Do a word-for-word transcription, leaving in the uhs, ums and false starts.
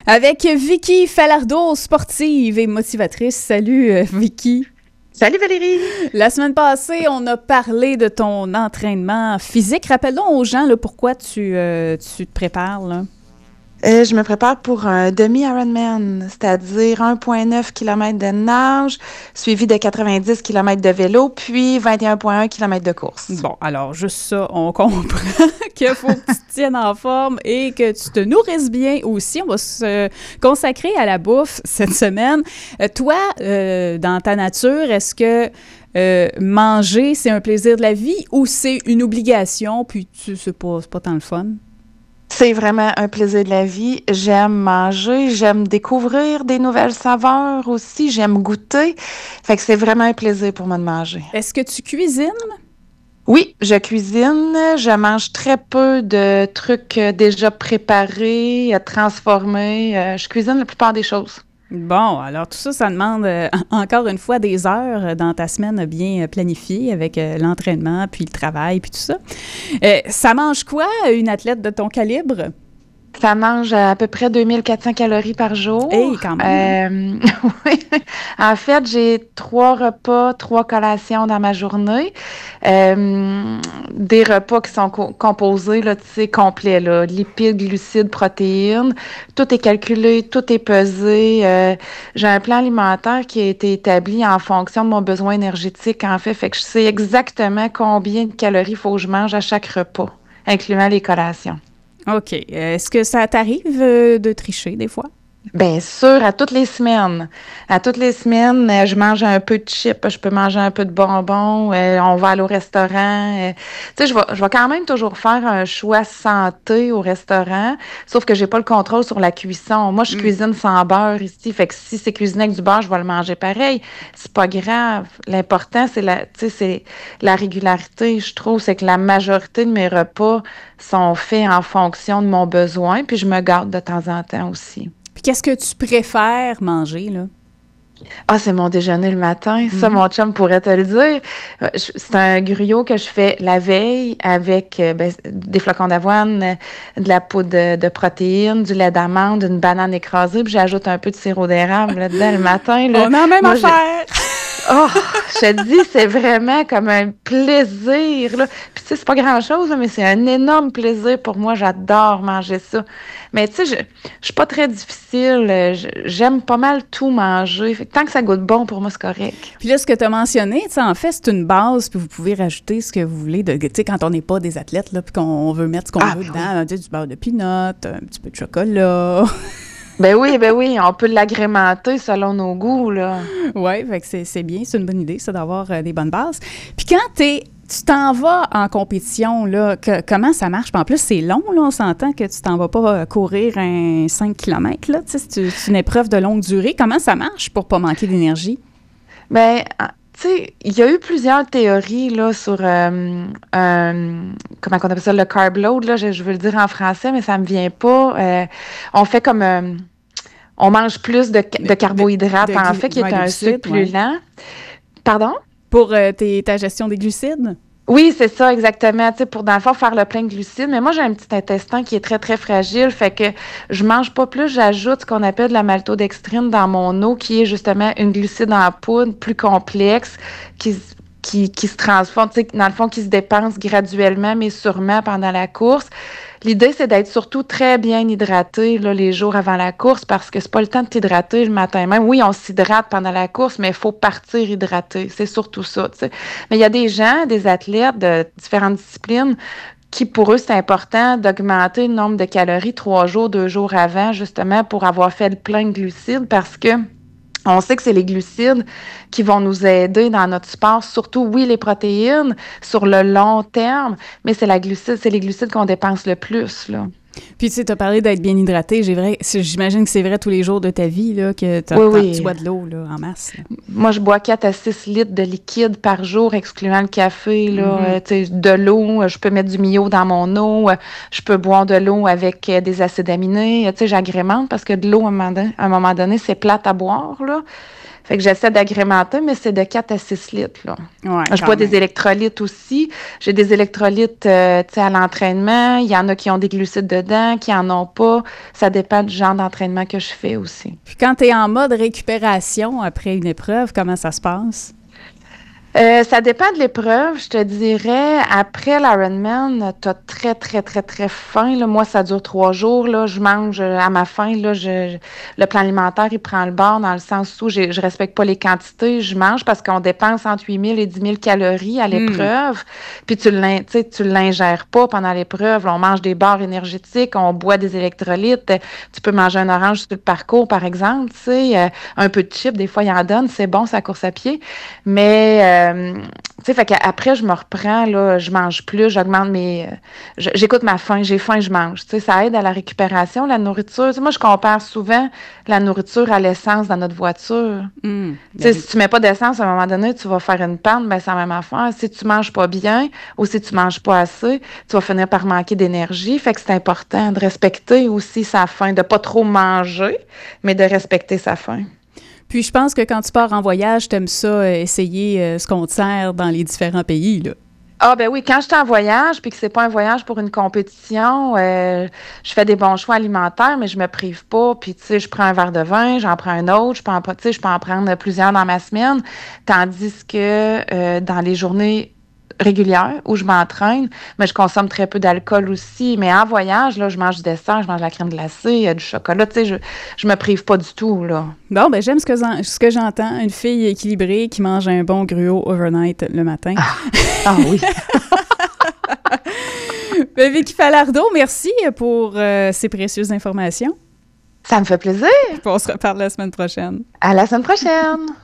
Avec Vicky Falardeau, sportive et motivatrice. Salut euh, Vicky. Salut Valérie! La semaine passée, on a parlé de ton entraînement physique. Rappelle-donc aux gens là, pourquoi tu, euh, tu te prépares, là. Euh, je me prépare pour un demi-Ironman, c'est-à-dire un virgule neuf kilomètres de nage, suivi de quatre-vingt-dix kilomètres de vélo, puis vingt et un virgule un kilomètres de course. Bon, alors juste ça, on comprend qu'il faut que tu te tiennes en forme et que tu te nourrisses bien aussi. On va se consacrer à la bouffe cette semaine. Euh, toi, euh, dans ta nature, est-ce que euh, manger, c'est un plaisir de la vie ou c'est une obligation, puis tu, c'est pas, c'est pas tant le fun? C'est vraiment un plaisir de la vie. J'aime manger, j'aime découvrir des nouvelles saveurs aussi, j'aime goûter. Fait que c'est vraiment un plaisir pour moi de manger. Est-ce que tu cuisines? Oui, je cuisine. Je mange très peu de trucs euh, déjà préparés, euh, transformés. Euh, je cuisine la plupart des choses. Bon, alors tout ça, ça demande euh, encore une fois des heures dans ta semaine bien planifiée avec euh, l'entraînement, puis le travail, puis tout ça. Euh, ça mange quoi, une athlète de ton calibre? Ça mange à peu près deux mille quatre cents calories par jour. Hey, quand même! Euh, oui. En fait, j'ai trois repas, trois collations dans ma journée. Euh, des repas qui sont co- composés, là, tu sais, complets, là, lipides, glucides, protéines. Tout est calculé, tout est pesé. Euh, j'ai un plan alimentaire qui a été établi en fonction de mon besoin énergétique, en fait. Fait que je sais exactement combien de calories il faut que je mange à chaque repas, incluant les collations. OK. Est-ce que ça t'arrive euh, de tricher des fois? Bien sûr, à toutes les semaines. À toutes les semaines, euh, je mange un peu de chips, je peux manger un peu de bonbons, euh, on va aller au restaurant. euh. Tu sais, je vais, je vais quand même toujours faire un choix santé au restaurant, sauf que j'ai pas le contrôle sur la cuisson. Moi, je Mm. cuisine sans beurre ici, fait que si c'est cuisiné avec du beurre, je vais le manger pareil. C'est pas grave. L'important, c'est la, tu sais, c'est la régularité, je trouve, c'est que la majorité de mes repas sont faits en fonction de mon besoin, puis je me garde de temps en temps aussi. Puis qu'est-ce que tu préfères manger, là? Ah, c'est mon déjeuner le matin. Ça, Mhm. mon chum pourrait te le dire. Euh, je- C'est un gruyot que je fais la veille avec euh, ben, des flocons d'avoine, euh, de la poudre de, de protéines, du lait d'amande, une banane écrasée, puis j'ajoute un peu de sirop d'érable là-dedans le matin. Là. On a la même Moi, j'ai- affaire! Oh, je te dis, c'est vraiment comme un plaisir, là. Puis tu sais, c'est pas grand-chose, là, mais c'est un énorme plaisir pour moi. J'adore manger ça. Mais tu sais, je, je suis pas très difficile. euh, je- J'aime pas mal tout manger. Fait que tant que ça goûte bon, pour moi, c'est correct. Puis là, ce que tu as mentionné, tu sais, en fait, c'est une base, puis vous pouvez rajouter ce que vous voulez. De, tu sais, quand on n'est pas des athlètes, là, puis qu'on veut mettre ce qu'on Ah, veut ben dedans, oui. hein, tu sais, du beurre de pinot, un petit peu de chocolat. Ben oui, ben oui, on peut l'agrémenter selon nos goûts, là. Oui, fait que c'est, c'est bien, c'est une bonne idée, ça, d'avoir euh, des bonnes bases. Puis quand t'es, tu t'en vas en compétition, là, que- comment ça marche? Puis en plus, c'est long, là, on s'entend que tu t'en vas pas euh, courir un cinq kilomètres, là, tu sais, c'est, c'est une épreuve de longue durée. Comment ça marche pour pas manquer d'énergie? Ben, ah, tu sais, il y a eu plusieurs théories, là, sur, euh, un- comment on appelle ça, le carb load, là, je, je veux le dire en français, mais ça me vient pas. Euh, on fait comme, euh, on mange plus de, ca- De, de de, carbohydrates, de en glu- fait, qui ouais, est de un sucre glucides, plus ouais. lent. Pardon? Pour euh, tes- ta gestion des glucides? Oui, c'est ça, exactement. Tu sais, pour dans le fond, faire le plein de glucides. Mais moi, j'ai un petit intestin qui est très, très fragile. Fait que je mange pas plus. J'ajoute ce qu'on appelle de la maltodextrine dans mon eau, qui est justement une glucide en poudre plus complexe, qui, s- qui, qui se transforme, tu sais, dans le fond, qui se dépense graduellement, mais sûrement pendant la course. L'idée, c'est d'être surtout très bien hydraté là, les jours avant la course parce que c'est pas le temps de t'hydrater le matin même. Oui, on s'hydrate pendant la course, mais il faut partir hydraté. C'est surtout ça, tu sais. Mais il y a des gens, des athlètes de différentes disciplines qui, pour eux, c'est important d'augmenter le nombre de calories trois jours, deux jours avant, justement, pour avoir fait le plein de glucides parce que on sait que c'est les glucides qui vont nous aider dans notre sport, surtout, oui, les protéines sur le long terme, mais c'est la glucide, c'est les glucides qu'on dépense le plus, là. Puis, tu sais, tu as parlé d'être bien hydraté. J'ai vrai, c'est- j'imagine que c'est vrai tous les jours de ta vie, là, que t'as- Oui, t'as- tu oui. bois de l'eau, là, en masse, là. Moi, je bois quatre à six litres de liquide par jour, excluant le café, là. Mhm. Euh, tu sais, de l'eau, euh, je peux mettre du Mio dans mon eau, euh, je peux boire de l'eau avec euh, des acides aminés. Euh, Tu sais, j'agrémente parce que de l'eau, à un moment donné, à un moment donné, c'est plate à boire, là. Fait que j'essaie d'agrémenter, mais c'est de quatre à six litres, là. Ouais, Je quand bois des même. électrolytes aussi. J'ai des électrolytes, euh, tu sais, à l'entraînement. Il y en a qui ont des glucides de dedans, qui en ont pas. Ça dépend du genre d'entraînement que je fais aussi. Puis quand tu es en mode récupération après une épreuve, comment ça se passe? Euh, ça dépend de l'épreuve. Je te dirais, après l'Ironman, tu as très, très, très, très faim. Là. Moi, ça dure trois jours. Là. Je mange à ma faim. Là, je, le plan alimentaire, il prend le bord dans le sens où je, je respecte pas les quantités. Je mange parce qu'on dépense entre huit mille et dix mille calories à l'épreuve. Mm. Puis tu ne tu l'ingères pas pendant l'épreuve. Là, on mange des barres énergétiques, on boit des électrolytes. Tu peux manger un orange sur le parcours, par exemple. Euh, un peu de chips, des fois, il en donne. C'est bon, c'est la course à pied. Mais... Euh, Euh, tu sais, fait qu'après, je me reprends, là, je mange plus, j'augmente mes... Euh, j'écoute ma faim, j'ai faim, je mange. Tu sais, ça aide à la récupération, la nourriture. Tu sais, moi, je compare souvent la nourriture à l'essence dans notre voiture. Mmh, tu sais, si tu mets pas d'essence, à un moment donné, tu vas faire une panne, ben c'est la même affaire. Si tu manges pas bien ou si tu manges pas assez, tu vas finir par manquer d'énergie. Fait que c'est important de respecter aussi sa faim, de pas trop manger, mais de respecter sa faim. Puis je pense que quand tu pars en voyage, t'aimes ça, essayer euh, ce qu'on te sert dans les différents pays, là. Ah ben oui, quand je suis en voyage, puis que c'est pas un voyage pour une compétition, euh, je fais des bons choix alimentaires, mais je me prive pas. Puis tu sais, je prends un verre de vin, j'en prends un autre, je peux en, tu sais, je peux en prendre plusieurs dans ma semaine, tandis que euh, dans les journées régulière où je m'entraîne, mais je consomme très peu d'alcool aussi. Mais en voyage, là, je mange du dessert, je mange de la crème glacée, du chocolat. Tu sais, je, je me prive pas du tout, là. Bon, ben j'aime ce que, ce que j'entends. Une fille équilibrée qui mange un bon gruau overnight le matin. Ah, ah oui! Ben, Vicky Falardeau, merci pour euh, ces précieuses informations. Ça me fait plaisir. Puis on se reparle la semaine prochaine. À la semaine prochaine!